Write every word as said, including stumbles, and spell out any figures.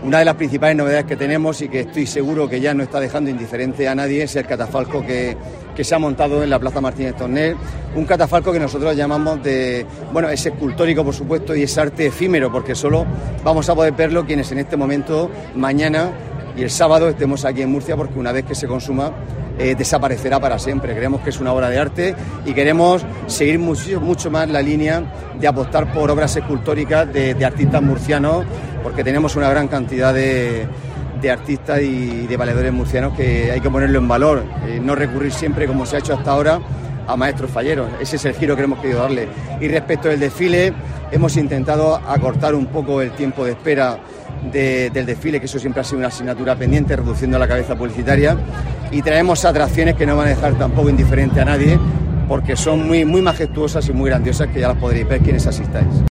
Una de las principales novedades que tenemos y que estoy seguro que ya no está dejando indiferente a nadie es el catafalco que, que se ha montado en la Plaza Martínez Tornel. Un catafalco que nosotros llamamos de, bueno, es escultórico por supuesto y es arte efímero porque solo vamos a poder verlo quienes en este momento, mañana y el sábado estemos aquí en Murcia, porque una vez que se consuma eh, desaparecerá para siempre. Creemos que es una obra de arte y queremos seguir mucho, mucho más la línea de apostar por obras escultóricas de, de artistas murcianos, porque tenemos una gran cantidad de, de artistas y de valedores murcianos que hay que ponerlo en valor, eh, no recurrir siempre, como se ha hecho hasta ahora, a maestros falleros. Ese es el giro que hemos querido darle. Y respecto del desfile, hemos intentado acortar un poco el tiempo de espera de, del desfile, que eso siempre ha sido una asignatura pendiente, reduciendo la cabeza publicitaria, y traemos atracciones que no van a dejar tampoco indiferente a nadie, porque son muy, muy majestuosas y muy grandiosas, que ya las podréis ver quienes asistáis.